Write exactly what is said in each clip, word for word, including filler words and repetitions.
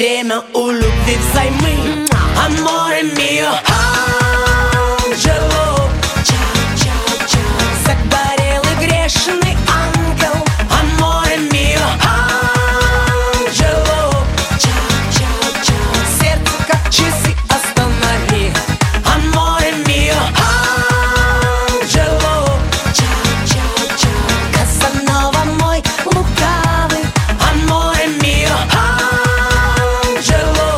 время у любви взаймы. Аморе мио, Анджело, загорелый грешный ангел. Аморе мио, Анджело, сердце как часы останови. Аморе мио, Анджело, Казанова мой лукавый. Аморе мио, Анджело,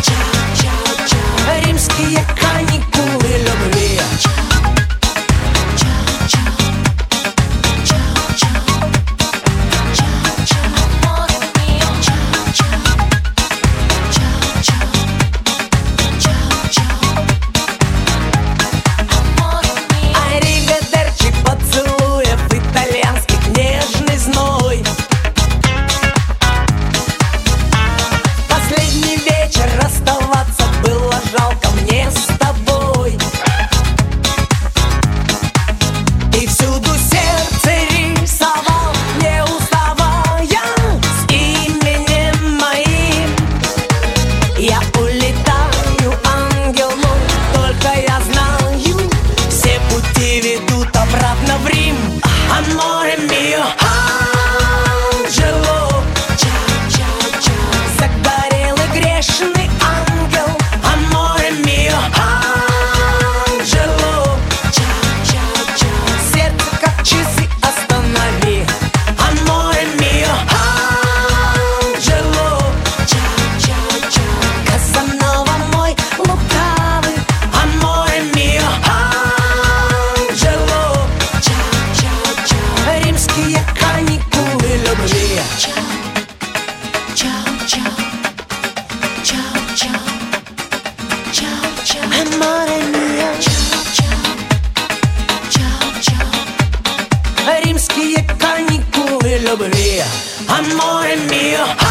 римские каникулы любви. Ариведерчи поцелуев итальянских, нежный зной. Последний вечер, расставаться было жалко мне с тобой. И всюду сердце рисовал, не уставая, с именем моим. Я улетаю, ангел мой, только я знаю, все пути ведут обратно в Рим. Аморе мио, Анджело, загорелый грешный ангел. Аморе мио, Анджело, сердце как часы останови. Аморе мио, Анджело, Казанова мой лукавый. Аморе мио, Анджело, римские каникулы любви. Аморе мио, римские каникулы любви. Аморе мио,